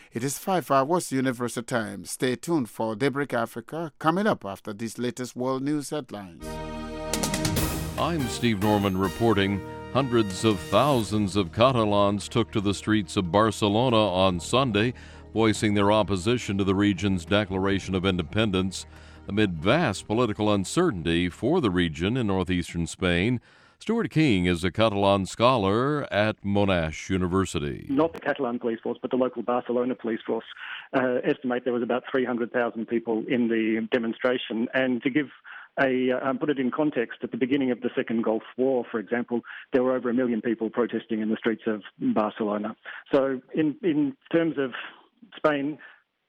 It is 5 hours Universal Time. Stay tuned for Daybreak Africa coming up after these latest world news headlines. I'm Steve Norman reporting. Hundreds of thousands of Catalans took to the streets of Barcelona on Sunday, voicing their opposition to the region's declaration of independence amid vast political uncertainty for the region in northeastern Spain. Stuart King is a Catalan scholar at Monash University. Not the Catalan police force, but the local Barcelona police force estimate there was about 300,000 people in the demonstration. And to give put it in context, at the beginning of the Second Gulf War, for example, there were over 1 million people protesting in the streets of Barcelona. So in terms of Spain,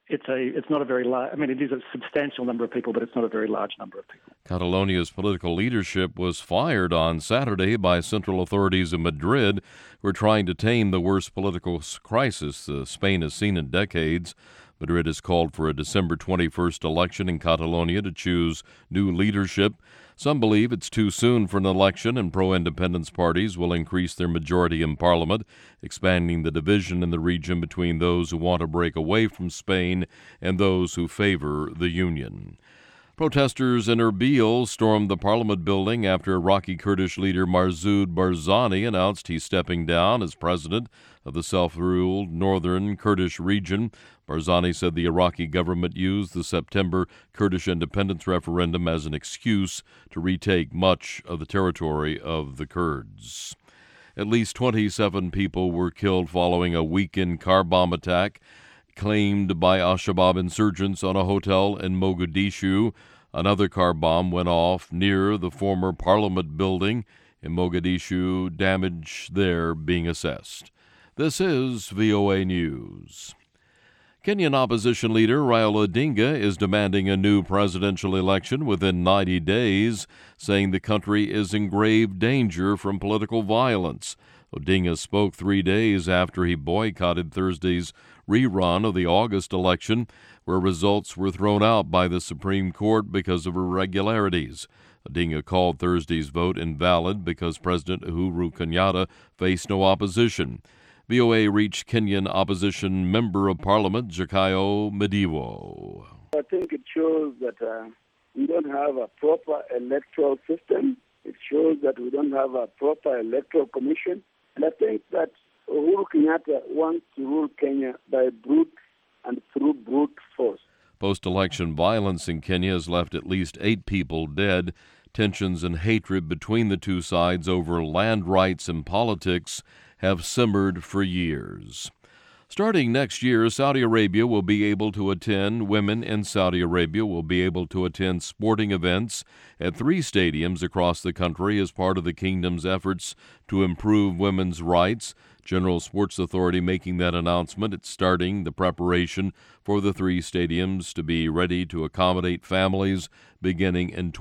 it's not a very large, it is a substantial number of people, but it's not a very large number of people. Catalonia's political leadership was fired on Saturday by central authorities in Madrid who are trying to tame the worst political crisis Spain has seen in decades. Madrid has called for a December 21st election in Catalonia to choose new leadership. Some believe it's too soon for an election, and pro-independence parties will increase their majority in parliament, expanding the division in the region between those who want to break away from Spain and those who favor the union. Protesters in Erbil stormed the parliament building after Iraqi Kurdish leader Masoud Barzani announced he's stepping down as president of the self-ruled northern Kurdish region. Barzani said the Iraqi government used the September Kurdish independence referendum as an excuse to retake much of the territory of the Kurds. At least 27 people were killed following a weekend car bomb attack claimed by Al-Shabaab insurgents on a hotel in Mogadishu. Another car bomb went off near the former parliament building in Mogadishu, damage there being assessed. This is VOA News. Kenyan opposition leader Raila Odinga is demanding a new presidential election within 90 days, saying the country is in grave danger from political violence. Odinga spoke 3 days after he boycotted Thursday's rerun of the August election, where results were thrown out by the Supreme Court because of irregularities. Odinga called Thursday's vote invalid because President Uhuru Kenyatta faced no opposition. VOA reached Kenyan opposition member of parliament, Zakayo Mediwo. I think it shows that we don't have a proper electoral system. It shows that we don't have a proper electoral commission. And I think that Uhuru Kenyatta wants to rule Kenya by brute and through brute force. Post-election violence in Kenya has left at least 8 people dead. Tensions and hatred between the two sides over land rights and politics have simmered for years. Starting next year, Saudi Arabia will be able to attend, women in Saudi Arabia will be able to attend sporting events at 3 stadiums across the country as part of the kingdom's efforts to improve women's rights. General Sports Authority making that announcement. It's starting the preparation for the 3 stadiums to be ready to accommodate families beginning in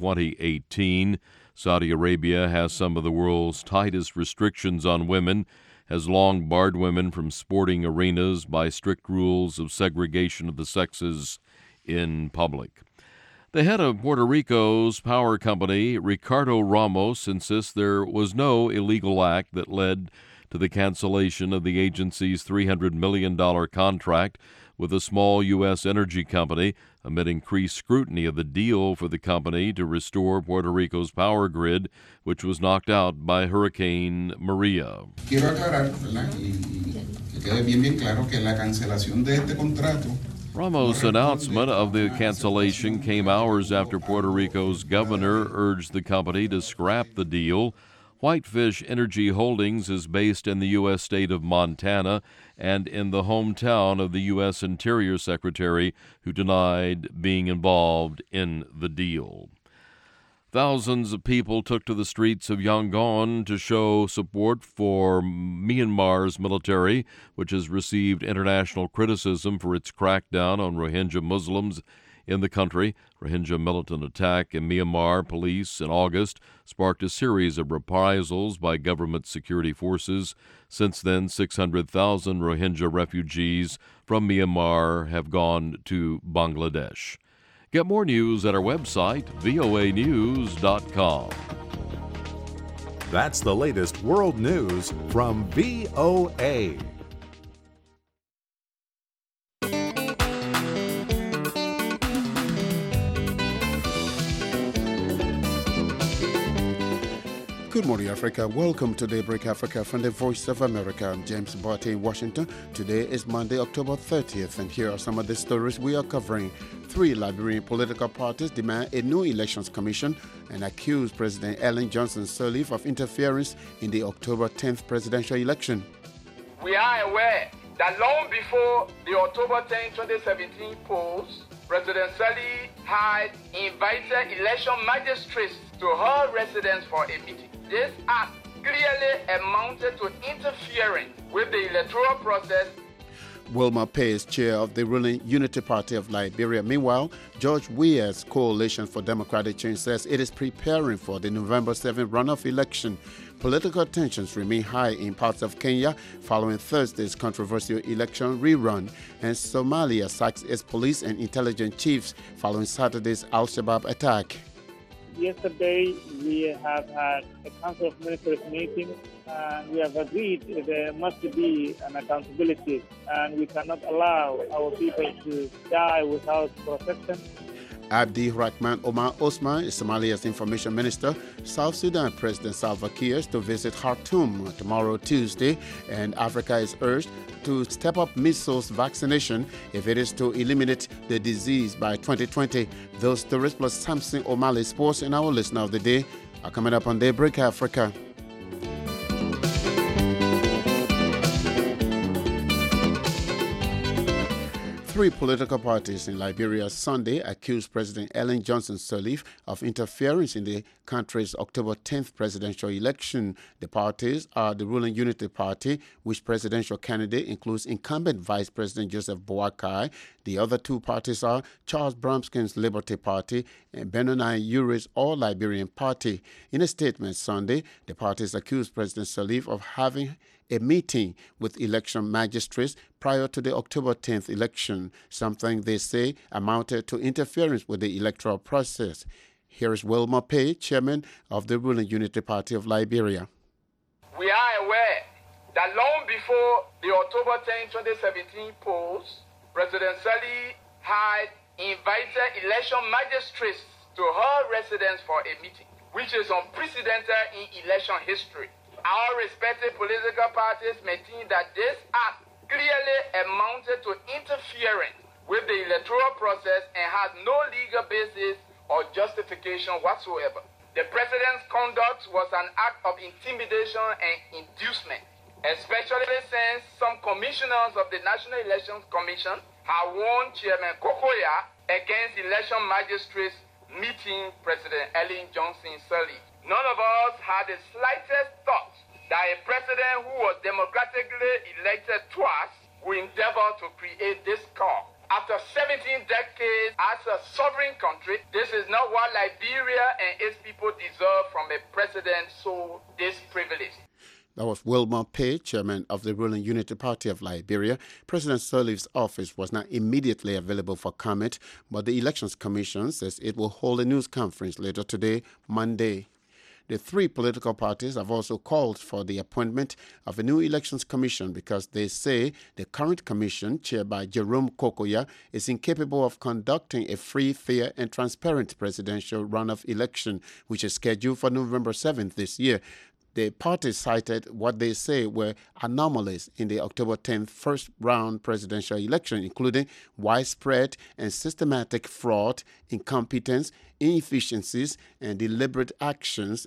2018. Saudi Arabia has some of the world's tightest restrictions on women, has long barred women from sporting arenas by strict rules of segregation of the sexes in public. The head of Puerto Rico's power company, Ricardo Ramos, insists there was no illegal act that led to the cancellation of the agency's $300 million contract with a small U.S. energy company amid increased scrutiny of the deal for the company to restore Puerto Rico's power grid, which was knocked out by Hurricane Maria. Quiero aclarar, ¿verdad? Y que quede bien claro que la cancelación de este contrato. Ramos' announcement of the cancellation came hours after Puerto Rico's governor urged the company to scrap the deal. Whitefish Energy Holdings is based in the U.S. state of Montana and in the hometown of the U.S. Interior Secretary, who denied being involved in the deal. Thousands of people took to the streets of Yangon to show support for Myanmar's military, which has received international criticism for its crackdown on Rohingya Muslims in the country. Rohingya militant attack in Myanmar police in August sparked a series of reprisals by government security forces. Since then, 600,000 Rohingya refugees from Myanmar have gone to Bangladesh. Get more news at our website, voanews.com. That's the latest world news from VOA. Good morning, Africa. Welcome to Daybreak Africa from the Voice of America. I'm James Barty in Washington. Today is Monday, October 30th, and here are some of the stories we are covering. 3 Liberian political parties demand a new elections commission and accuse President Ellen Johnson Sirleaf of interference in the October 10th presidential election. We are aware that long before the October 10, 2017 polls, President Sirleaf had invited election magistrates to her residence for a meeting. This act clearly amounted to interference with the electoral process. Wilma Pace, chair of the ruling Unity Party of Liberia. Meanwhile, George Weah's Coalition for Democratic Change says it is preparing for the November 7th runoff election. Political tensions remain high in parts of Kenya following Thursday's controversial election rerun, and Somalia sacks its police and intelligence chiefs following Saturday's Al-Shabaab attack. Yesterday, we have had a Council of Ministers meeting, and we have agreed there must be an accountability, and we cannot allow our people to die without protection. Abdi Rahman Omar Osman is Somalia's information minister. South Sudan President Salva Kiir is to visit Khartoum tomorrow, Tuesday, and Africa is urged to step up measles vaccination if it is to eliminate the disease by 2020. Those stories plus Samson O'Malley Sports and our listener of the day are coming up on Daybreak Africa. 3 political parties in Liberia Sunday accused President Ellen Johnson Sirleaf of interference in the country's October 10th presidential election. The parties are the ruling Unity Party, which presidential candidate includes incumbent Vice President Joseph Boakai. The other 2 parties are Charles Bromskin's Liberty Party and Benoni Uri's All-Liberian Party. In a statement Sunday, the parties accused President Sirleaf of having a meeting with election magistrates prior to the October 10th election, something they say amounted to interference with the electoral process. Here is Wilma Pay, chairman of the ruling Unity Party of Liberia. We are aware that long before the October 10, 2017 polls, President Sirleaf had invited election magistrates to her residence for a meeting, which is unprecedented in election history. Our respective political parties maintain that this act clearly amounted to interference with the electoral process and has no legal basis or justification whatsoever. The president's conduct was an act of intimidation and inducement, especially since some commissioners of the National Elections Commission have warned Chairman Kokoya against election magistrates meeting President Ellen Johnson Sirleaf. None of us had the slightest thought that a president who was democratically elected twice will endeavor to create this chaos. After 17 decades as a sovereign country, this is not what Liberia and its people deserve from a president so disprivileged. That was Wilma Pay, chairman of the ruling Unity Party of Liberia. President Sirleaf's office was not immediately available for comment, but the Elections Commission says it will hold a news conference later today, Monday. The 3 political parties have also called for the appointment of a new elections commission because they say the current commission, chaired by Jerome Kokoya, is incapable of conducting a free, fair, and transparent presidential runoff election, which is scheduled for November 7th this year. The parties cited what they say were anomalies in the October 10th first-round presidential election, including widespread and systematic fraud, incompetence, inefficiencies, and deliberate actions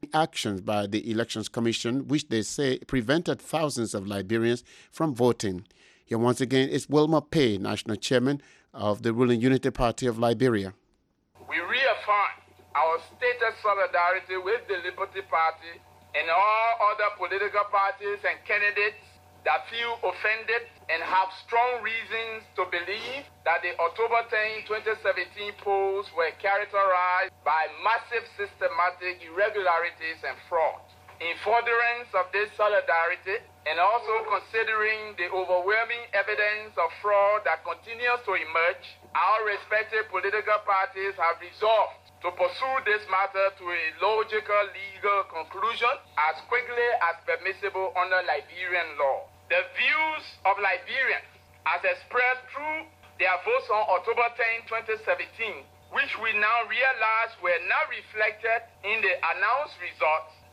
by the Elections Commission, which they say prevented thousands of Liberians from voting. Here once again is Wilma Pay, national chairman of the ruling Unity Party of Liberia. We reaffirm our stated solidarity with the Liberty Party and all other political parties and candidates that feel offended and have strong reasons to believe that the October 10, 2017 polls were characterized by massive systematic irregularities and fraud. In furtherance of this solidarity, and also considering the overwhelming evidence of fraud that continues to emerge, our respective political parties have resolved to pursue this matter to a logical legal conclusion as quickly as permissible under Liberian law. The views of Liberians as expressed through their votes on October 10, 2017, which we now realize were not reflected in the announced results,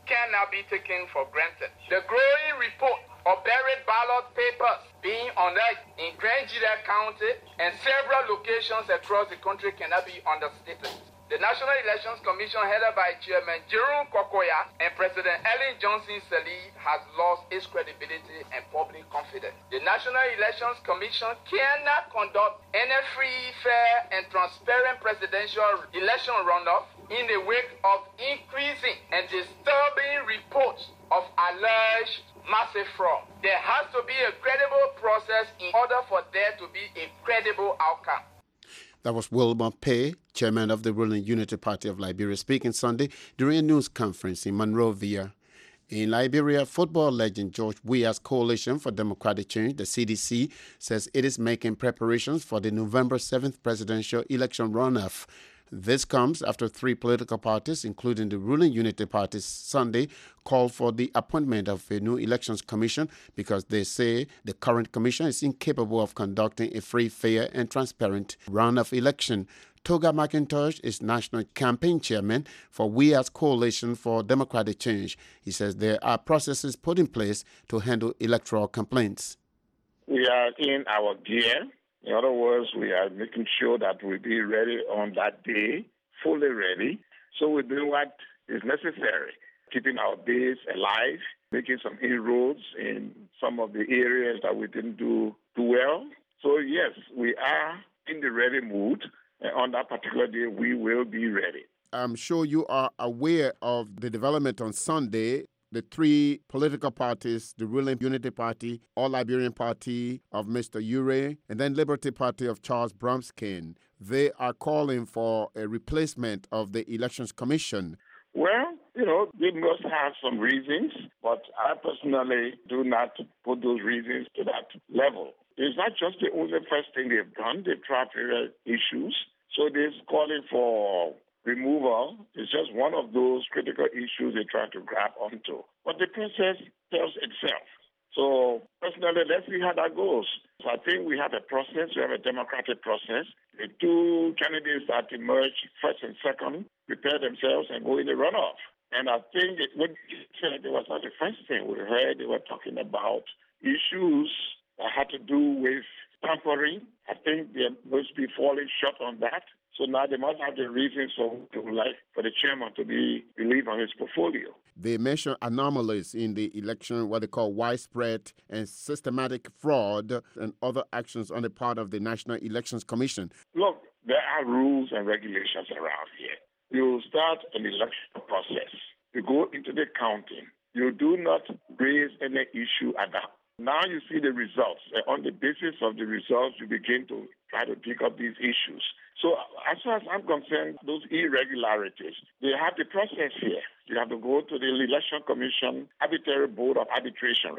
cannot be taken for granted. The growing report of buried ballot papers being unearthed in Nigeria County and several locations across the country cannot be understated. The National Elections Commission, headed by Chairman Jerome Kokoya and President Ellen Johnson Sirleaf, has lost its credibility and public confidence. The National Elections Commission cannot conduct any free, fair, and transparent presidential election runoff in the wake of increasing and disturbing reports of alleged massive fraud. There has to be a credible process in order for there to be a credible outcome. That was Wilbur Pay, chairman of the ruling Unity Party of Liberia, speaking Sunday during a news conference in Monrovia. In Liberia, football legend George Weah's Coalition for Democratic Change, the CDC, says it is making preparations for the November 7th presidential election runoff. This comes after three political parties, including the ruling Unity Party, Sunday called for the appointment of a new elections commission because they say the current commission is incapable of conducting a free, fair, and transparent runoff election. Toga McIntosh is national campaign chairman for Weah's Coalition for Democratic Change. He says there are processes put in place to handle electoral complaints. We are in our gear. In other words, we are making sure that we'll be ready on that day, fully ready. So we're doing what is necessary, keeping our base alive, making some inroads in some of the areas that we didn't do too well. So yes, we are in the ready mood. And on that particular day, we will be ready. I'm sure you are aware of the development on Sunday. The three political parties, the ruling Unity Party, All Liberian Party of Mr. Ure, and then Liberty Party of Charles Bromskin, they are calling for a replacement of the Elections Commission. Well, they must have some reasons, but I personally do not put those reasons to that level. It's not just the only first thing they've done. They've tried various issues. So this calling for removal is just one of those critical issues they try to grab onto. But the process tells itself. So personally, let's see how that goes. So I think we have a process. We have a democratic process. The two candidates that emerge first and second prepare themselves and go in the runoff. And I think what you said, it was not the first thing we heard. They were talking about issues that had to do with tampering. I think they're going to be falling short on that. So now they must have the reasons for the chairman to be relieved on his portfolio. They mention anomalies in the election, what they call widespread and systematic fraud and other actions on the part of the National Elections Commission. Look, there are rules and regulations around here. You start an election process. You go into the counting. You do not raise any issue at that. Now you see the results. And on the basis of the results, you begin to try to pick up these issues. So as far as I'm concerned, those irregularities, they have the process here. You have to go to the Election Commission, Arbitrary Board of Arbitration,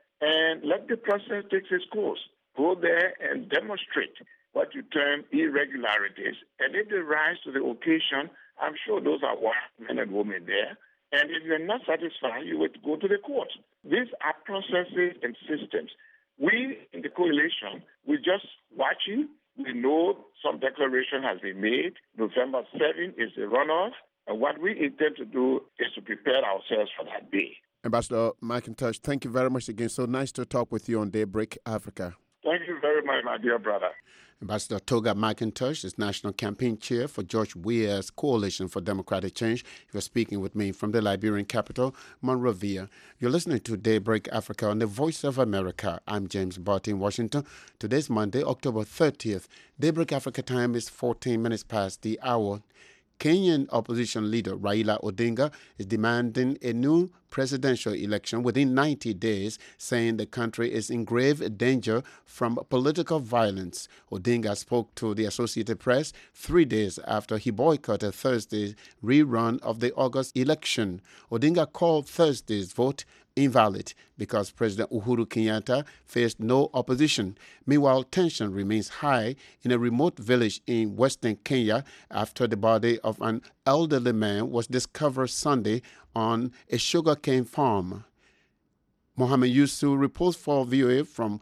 and let the process take its course. Go there and demonstrate what you term irregularities. And if they rise to the occasion, I'm sure those are wise men and women there. And if you're not satisfied, you would go to the court. These are processes and systems. We in the coalition, we're just watching. We know some declaration has been made. November 7th is the runoff. And what we intend to do is to prepare ourselves for that day. Ambassador McIntosh, thank you very much again. So nice to talk with you on Daybreak Africa. Thank you very much, my dear brother. Ambassador Toga McIntosh is National Campaign Chair for George Weah's Coalition for Democratic Change. He was speaking with me from the Liberian capital, Monrovia. You're listening to Daybreak Africa on the Voice of America. I'm James Barty in Washington. Today's Monday, October 30th. Daybreak Africa time is 14 minutes past the hour. Kenyan opposition leader Raila Odinga is demanding a new presidential election within 90 days, saying the country is in grave danger from political violence. Odinga spoke to the Associated Press 3 days after he boycotted Thursday's rerun of the August election. Odinga called Thursday's vote invalid because President Uhuru Kenyatta faced no opposition. Meanwhile, tension remains high in a remote village in western Kenya after the body of an elderly man was discovered Sunday on a sugarcane farm. Mohammed Yusuf reports for VOA from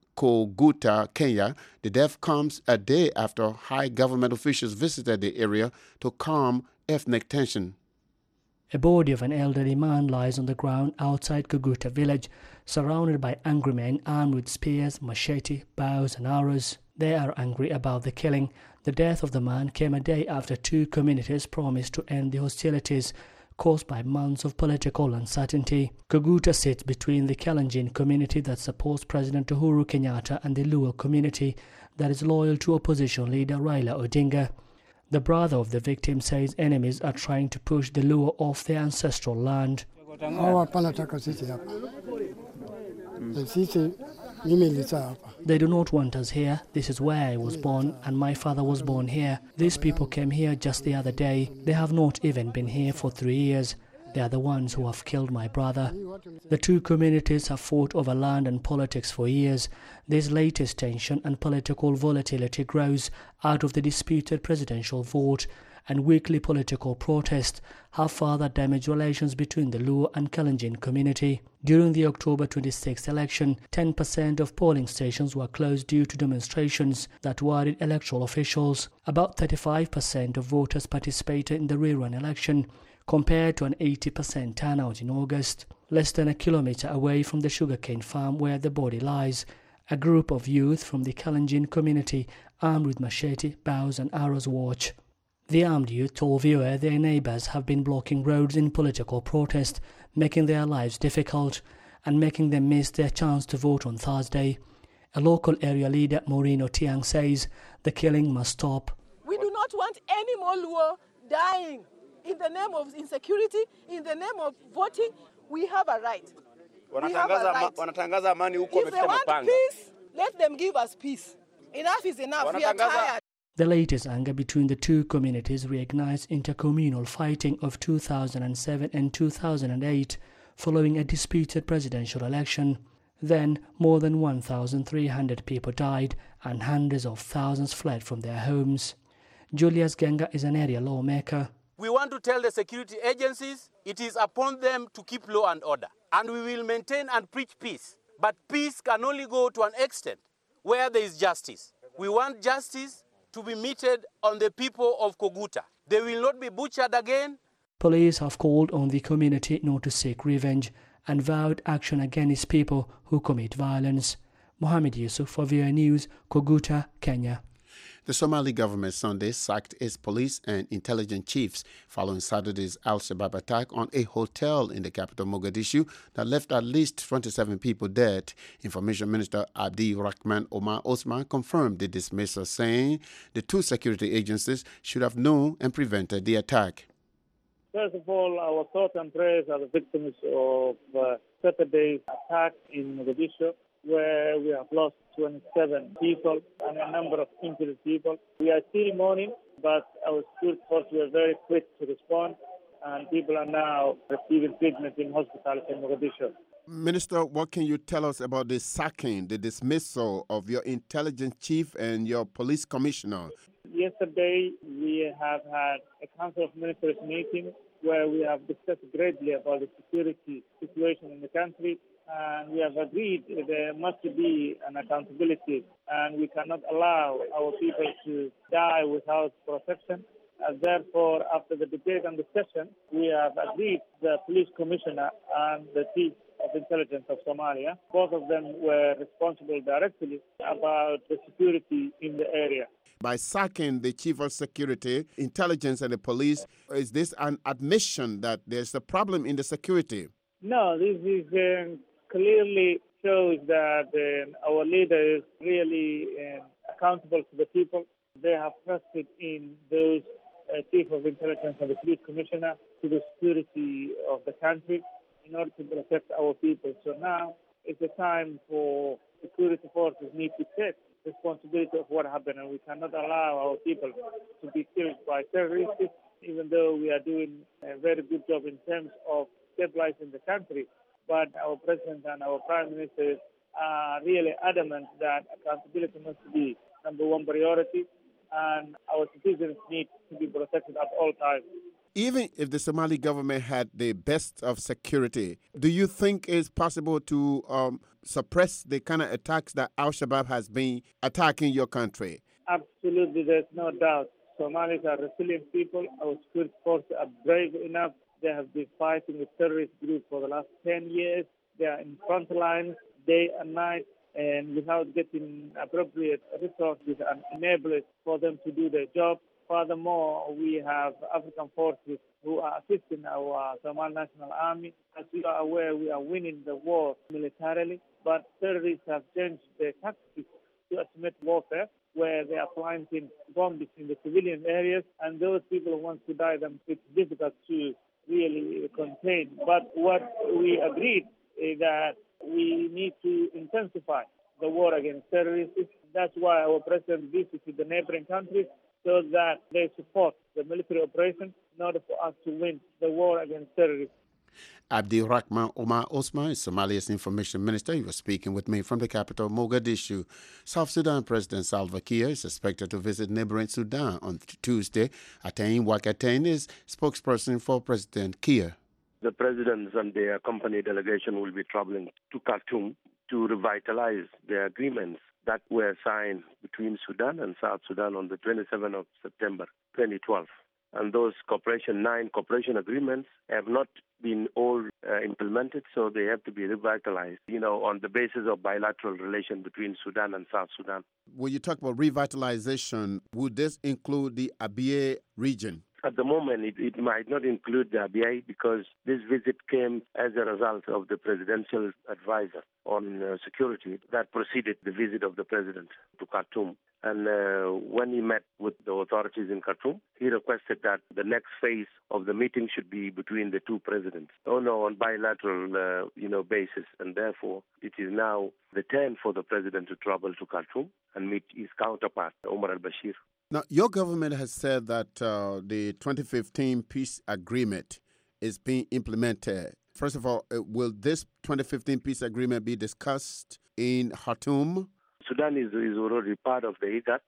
Koguta, Kenya. The death comes a day after high government officials visited the area to calm ethnic tension. A body of an elderly man lies on the ground outside Koguta village, surrounded by angry men armed with spears, machete, bows and arrows. They are angry about the killing. The death of the man came a day after two communities promised to end the hostilities caused by months of political uncertainty. Koguta sits between the Kalenjin community that supports President Uhuru Kenyatta and the Luo community that is loyal to opposition leader Raila Odinga. The brother of the victim says enemies are trying to push the Luo off their ancestral land. They do not want us here. This is where I was born, and my father was born here. These people came here just the other day. They have not even been here for 3 years. They are the ones who have killed my brother. The two communities have fought over land and politics for years. This latest tension and political volatility grows out of the disputed presidential vote, and weekly political protests have further damaged relations between the Luo and Kalenjin community. During the October 26 election, 10% of polling stations were closed due to demonstrations that worried electoral officials. About 35% of voters participated in the rerun election, compared to an 80% turnout in August. Less than a kilometre away from the sugarcane farm where the body lies, a group of youth from the Kalenjin community, armed with machete, bows and arrows, watch. The armed youth told VOA their neighbours have been blocking roads in political protest, making their lives difficult and making them miss their chance to vote on Thursday. A local area leader, Maureen Otiang, says the killing must stop. We do not want any more Luo dying in the name of insecurity, in the name of voting. We have a right. If they want peace, let them give us peace. Enough is enough. We are tired. The latest anger between the two communities reignites intercommunal fighting of 2007 and 2008 following a disputed presidential election. Then, more than 1,300 people died and hundreds of thousands fled from their homes. Julius Genga is an area lawmaker. We want to tell the security agencies it is upon them to keep law and order. And we will maintain and preach peace. But peace can only go to an extent where there is justice. We want justice to be meted on the people of Koguta. They will not be butchered again. Police have called on the community not to seek revenge and vowed action against people who commit violence. Mohammed Yusuf for VOA News, Koguta, Kenya. The Somali government Sunday sacked its police and intelligence chiefs following Saturday's Al-Shabaab attack on a hotel in the capital Mogadishu that left at least 27 people dead. Information Minister Abdi Rahman Omar Osman confirmed the dismissal, saying the two security agencies should have known and prevented the attack. First of all, our thoughts and prayers are the victims of Saturday's attack in Mogadishu, where we have lost 27 people and a number of injured people. We are still mourning, but our security forces were very quick to respond, and people are now receiving treatment in hospitals in Mogadishu. Minister, what can you tell us about the sacking, the dismissal of your intelligence chief and your police commissioner? Yesterday, we have had a Council of Ministers meeting where we have discussed greatly about the security situation in the country. And we have agreed there must be an accountability, and we cannot allow our people to die without protection. And therefore, after the debate and discussion, we have agreed the police commissioner and the chief of intelligence of Somalia. Both of them were responsible directly about the security in the area. By sacking the chief of security, intelligence and the police, is this an admission that there's a problem in the security? No, this is clearly shows that our leader is really accountable to the people. They have trusted in those chief of intelligence and the police commissioner to the security of the country in order to protect our people. So now it's a time for security forces need to take responsibility of what happened, and we cannot allow our people to be killed by terrorists, even though we are doing a very good job in terms of stabilizing the country. But our president and our prime minister are really adamant that accountability must be number one priority, and our citizens need to be protected at all times. Even if the Somali government had the best of security, do you think it's possible to suppress the kind of attacks that Al-Shabaab has been attacking your country? Absolutely, there's no doubt. Somalis are resilient people. Our security forces are brave enough. They have been fighting with terrorist groups for the last 10 years. They are in front lines day and night, and without getting appropriate resources and enablers for them to do their job. Furthermore, we have African forces who are assisting our Somali National Army. As you are aware, we are winning the war militarily, but terrorists have changed their tactics to asymmetric warfare, where they are planting bombs in the civilian areas, and those people who want to die, them it's difficult to really contain. But what we agreed is that we need to intensify the war against terrorists. That's why our president visited the neighboring countries, so that they support the military operation in order for us to win the war against terrorism. Abdirahman Omar Osman is Somalia's information minister. He was speaking with me from the capital, Mogadishu. South Sudan President Salva Kiir is expected to visit neighboring Sudan on Tuesday. Atain Wakatain is spokesperson for President Kiir. The presidents and their company delegation will be traveling to Khartoum to revitalize the agreements that were signed between Sudan and South Sudan on the 27th of September 2012. And those 9 cooperation agreements have not been all implemented, so they have to be revitalized, on the basis of bilateral relation between Sudan and South Sudan. When you talk about revitalization, would this include the Abyei region? At the moment, it might not include the Abyei because this visit came as a result of the presidential advisor on security that preceded the visit of the president to Khartoum. And when he met with the authorities in Khartoum, he requested that the next phase of the meeting should be between the two presidents, on bilateral, basis. And therefore, it is now the turn for the president to travel to Khartoum and meet his counterpart, Omar al-Bashir. Now, your government has said that the 2015 peace agreement is being implemented. First of all, will this 2015 peace agreement be discussed in Khartoum? Sudan is already part of the IGAD,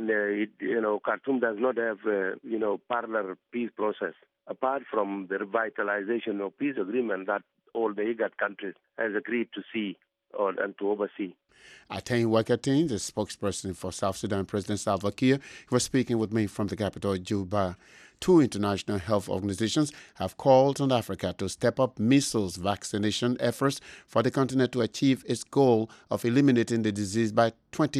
and Khartoum does not have parallel peace process apart from the revitalization of peace agreement that all the IGAD countries has agreed to see and to oversee. Atain Wakatain, the spokesperson for South Sudan President Salva Kiir, he was speaking with me from the capital, Juba. 2 international health organizations have called on Africa to step up measles vaccination efforts for the continent to achieve its goal of eliminating the disease by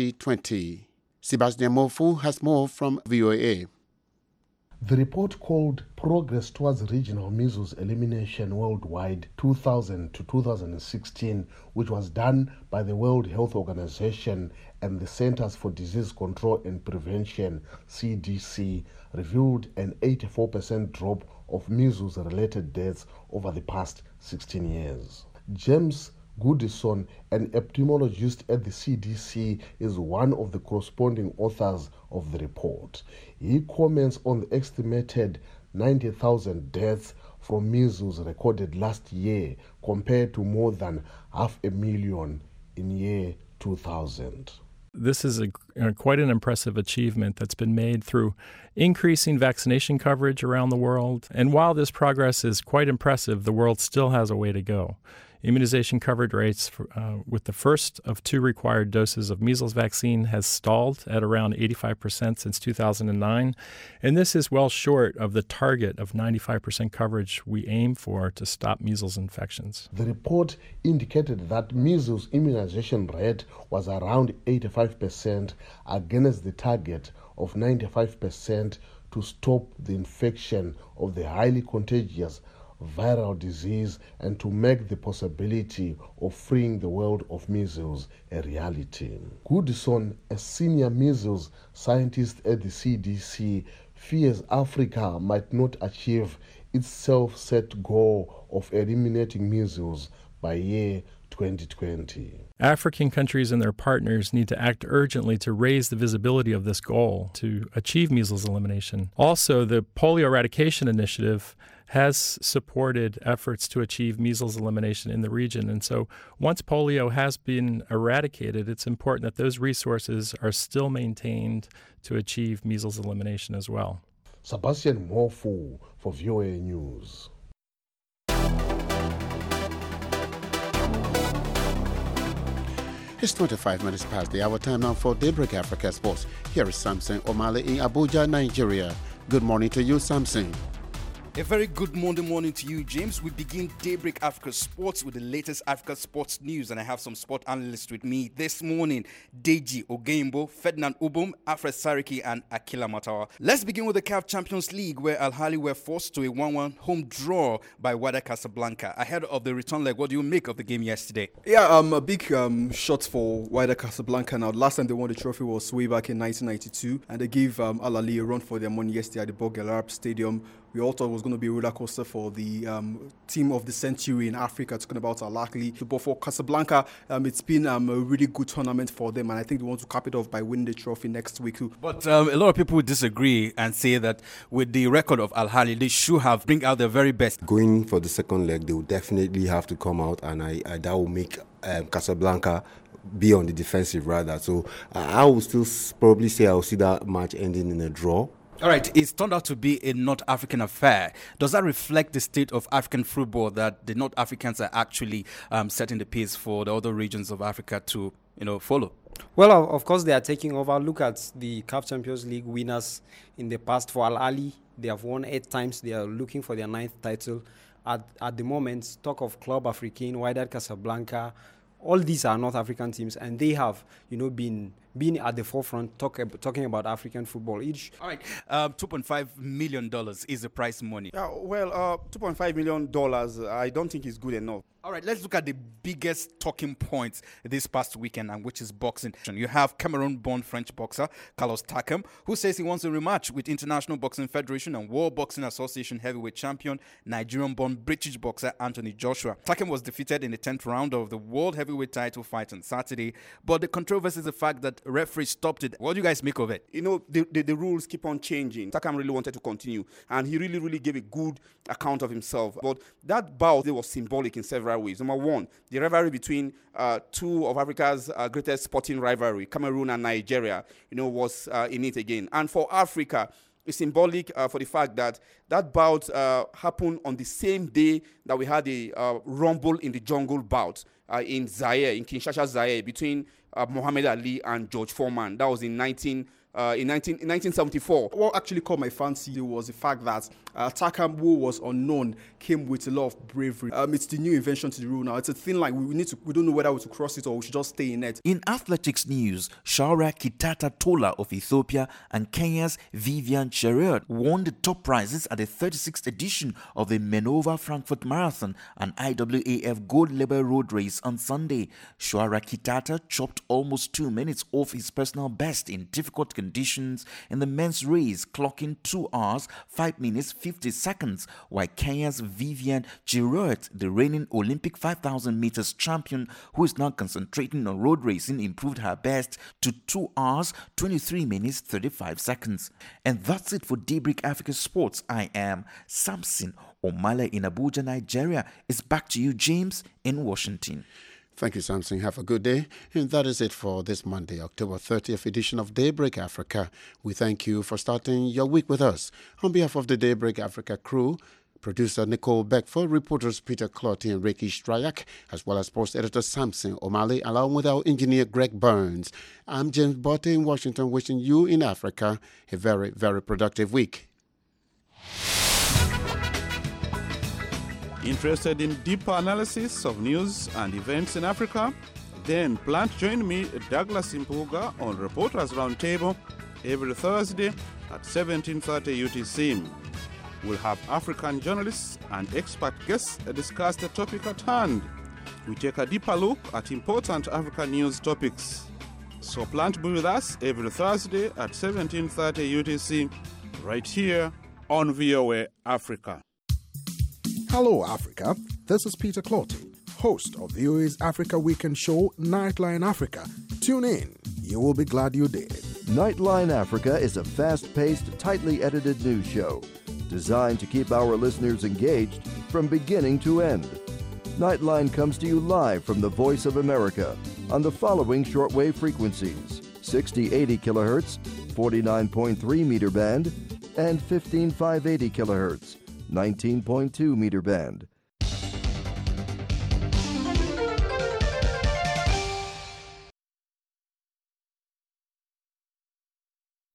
2020. Sebastian Mofu has more from VOA. The report called Progress Towards Regional Measles Elimination Worldwide 2000 to 2016, which was done by the World Health Organization and the Centers for Disease Control and Prevention, CDC, revealed an 84% drop of measles-related deaths over the past 16 years. James Goodison, an epidemiologist at the CDC, is one of the corresponding authors of the report. He comments on the estimated 90,000 deaths from measles recorded last year compared to more than 500,000 in year 2000. This is quite an impressive achievement that's been made through increasing vaccination coverage around the world. And while this progress is quite impressive, the world still has a way to go. Immunization coverage rates with the first of 2 required doses of measles vaccine has stalled at around 85% since 2009, and this is well short of the target of 95% coverage we aim for to stop measles infections. The report indicated that measles immunization rate was around 85% against the target of 95% to stop the infection of the highly contagious viral disease and to make the possibility of freeing the world of measles a reality. Goodison, a senior measles scientist at the CDC, fears Africa might not achieve its self-set goal of eliminating measles by year 2020. African countries and their partners need to act urgently to raise the visibility of this goal to achieve measles elimination. Also, the Polio Eradication Initiative has supported efforts to achieve measles elimination in the region. And so once polio has been eradicated, it's important that those resources are still maintained to achieve measles elimination as well. Sebastian Mofu for VOA News. It's 25 minutes past the hour. Time now for Daybreak Africa Sports. Here is Samson Omale in Abuja, Nigeria. Good morning to you, Samson. A very good Monday morning to you, James. We begin Daybreak Africa Sports with the latest Africa sports news, and I have some sport analysts with me this morning. Deji Ogembo, Ferdinand Ubum, Alfred Sariki, and Akila Matawa. Let's begin with the CAF Champions League, where Al Ahly were forced to a 1-1 home draw by Wydad Casablanca. Ahead of the return leg, what do you make of the game yesterday? Yeah, a big shot for Wydad Casablanca. Now, last time they won the trophy was way back in 1992, and they gave Al Ahly a run for their money yesterday at the Borg El Arab Stadium. We all thought it was going to be a roller coaster for the team of the century in Africa, talking about Al Ahly. But for Casablanca, it's been a really good tournament for them, and I think they want to cap it off by winning the trophy next week too. But a lot of people disagree and say that with the record of Al Ahly, they should have bring out their very best. Going for the second leg, they will definitely have to come out, and that will make Casablanca be on the defensive rather. So I will still probably say I will see that match ending in a draw. All right, it's turned out to be a North African affair. Does that reflect the state of African football, that the North Africans are actually setting the pace for the other regions of Africa to, follow? Well, of course, they are taking over. Look at the CAF Champions League winners in the past. For Al Ahly, they have won 8 times. They are looking for their 9th title. At the moment, talk of Club Africain, Wydad Casablanca, all these are North African teams, and they have, been at the forefront talking about African football. All right, $2.5 million is the prize money. $2.5 million, I don't think is good enough. All right, let's look at the biggest talking points this past weekend, and which is boxing. You have Cameroon-born French boxer Carlos Takam, who says he wants a rematch with International Boxing Federation and World Boxing Association heavyweight champion Nigerian-born British boxer Anthony Joshua. Takam was defeated in the 10th round of the World Heavyweight title fight on Saturday, but the controversy is the fact that referee stopped it. What do you guys make of it? The rules keep on changing. Takam really wanted to continue, and he really, really gave a good account of himself. But that bout was symbolic in several ways. Number one, the rivalry between two of Africa's greatest sporting rivalry, Cameroon and Nigeria, was in it again. And for Africa, it's symbolic for the fact that bout happened on the same day that we had the Rumble in the Jungle bout in Zaire, in Kinshasa, Zaire, between Muhammad Ali and George Foreman. That was in 1974. What actually caught my fancy was the fact that Takam, who was unknown, came with a lot of bravery. It's the new invention to the rule now. It's a thin line. We don't know whether we should cross it or we should just stay in it. In athletics news, Shaura Kitata Tola of Ethiopia and Kenya's Vivian Cheruiyot won the top prizes at the 36th edition of the Menova Frankfurt Marathon and IAAF Gold Labor Road Race on Sunday. Shaura Kitata chopped almost 2 minutes off his personal best in difficult conditions in the men's race, clocking 2 hours, 5 minutes, 50 seconds, while Kenya's Vivian Cheruiyot, the reigning Olympic 5,000 meters champion, who is now concentrating on road racing, improved her best to 2 hours, 23 minutes, 35 seconds. And that's it for Daybreak Africa Sports. I am Samson Omale in Abuja, Nigeria. It's back to you, James, in Washington. Thank you, Samson. Have a good day. And that is it for this Monday, October 30th edition of Daybreak Africa. We thank you for starting your week with us. On behalf of the Daybreak Africa crew, producer Nicole Beckford, reporters Peter Clotty and Ricky Strayak, as well as post editor Samson Omale, along with our engineer Greg Burns. I'm James Botte in Washington, wishing you in Africa a very, very productive week. Interested in deeper analysis of news and events in Africa? Then plan to join me, Douglas Impuga, on Reporters Roundtable every Thursday at 17:30 UTC. We'll have African journalists and expert guests discuss the topic at hand. We take a deeper look at important African news topics. So plan to be with us every Thursday at 17:30 UTC, right here on VOA Africa. Hello, Africa. This is Peter Clotty, host of VOA's Africa Weekend show, Nightline Africa. Tune in. You will be glad you did. Nightline Africa is a fast-paced, tightly edited news show designed to keep our listeners engaged from beginning to end. Nightline comes to you live from the Voice of America on the following shortwave frequencies: 6080 kHz, 49.3 meter band, and 15580 kHz, 19.2 meter band.